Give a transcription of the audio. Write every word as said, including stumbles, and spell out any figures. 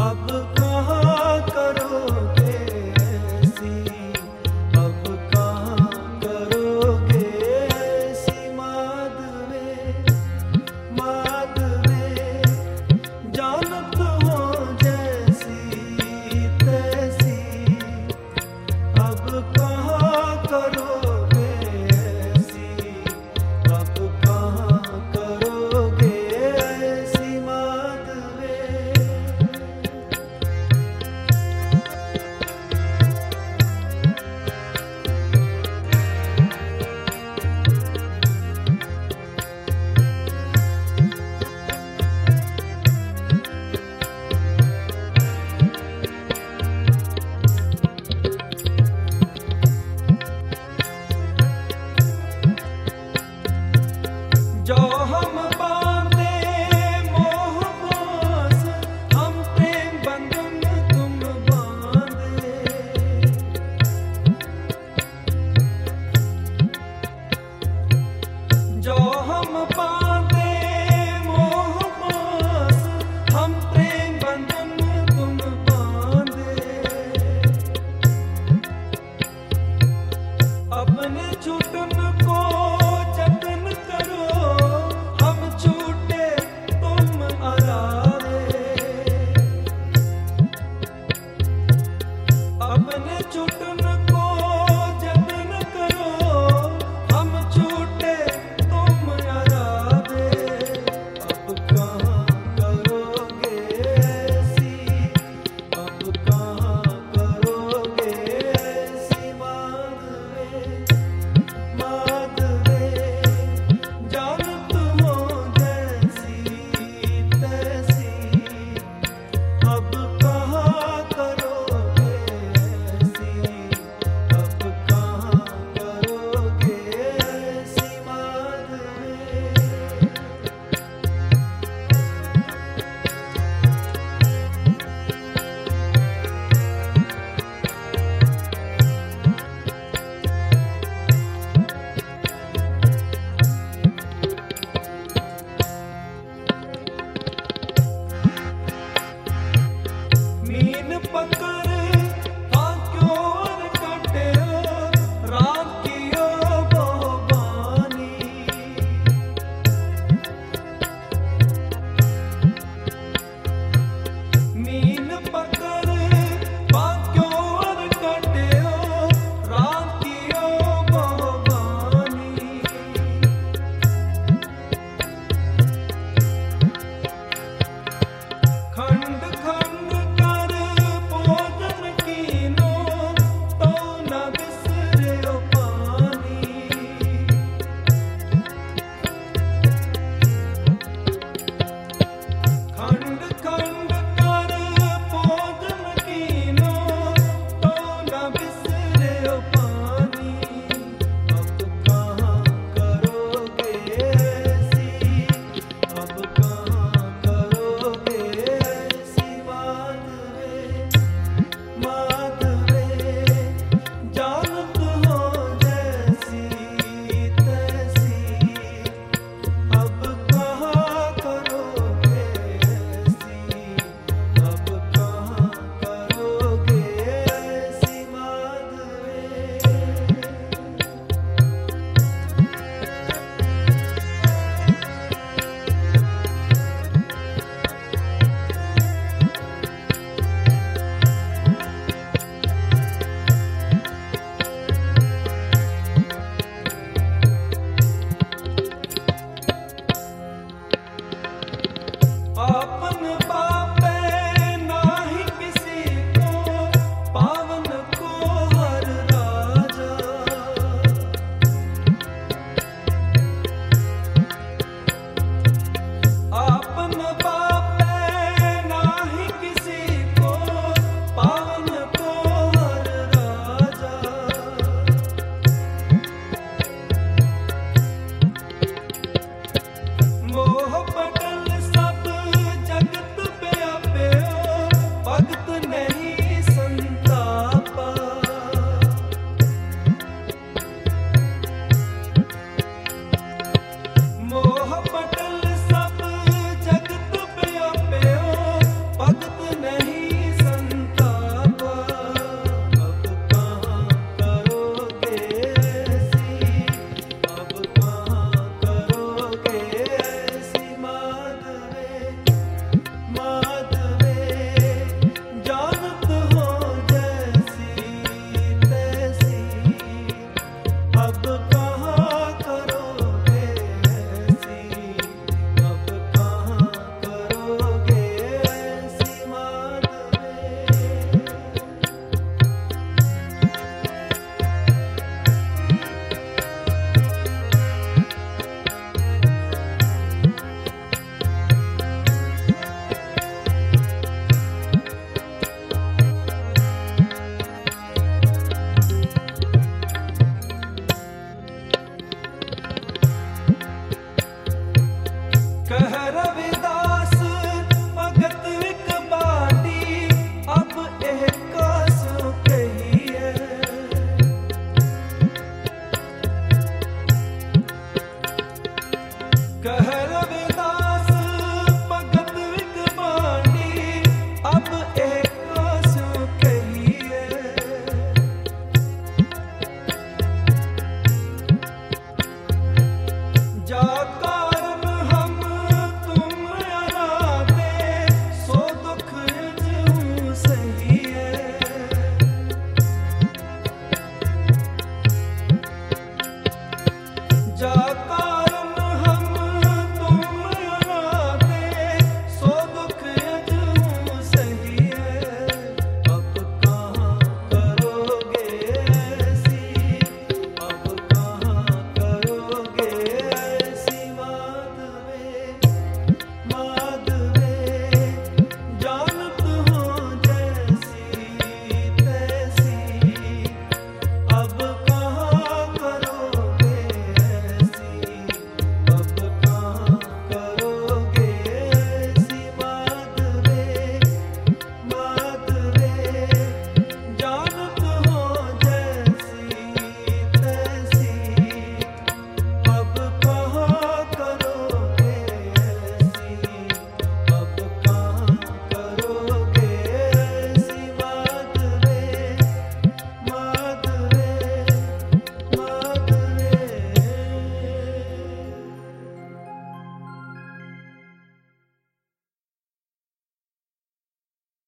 अब कहाँ करोगे ऐसी, अब कहाँ करोगे ऐसी माधवे, माधवे जानत हो जैसी तैसी, अब कहाँ करोगे ऐसी, अब कहाँ करोगे ऐसी माधवे। जो हम बांधे मोह पास, हम प्रेम बंधन तुम बांधे, जो हम बांधे मोह पास, हम प्रेम बंधन तुम बांधे, अपने छूटन को जतन करो, हम छूटे तुम अरारे, अपने छूटन को जतन करो, हम छूटे तुम अरारे, अब कहाँ करोगे ऐसी, अब कहाँ करोगे ऐसी माधवे, माधवे जानत हो जैसी तैसी, अब कहाँ करोगे ऐसी, अब कहाँ करोगे ऐसी माधवे। मीन पकड़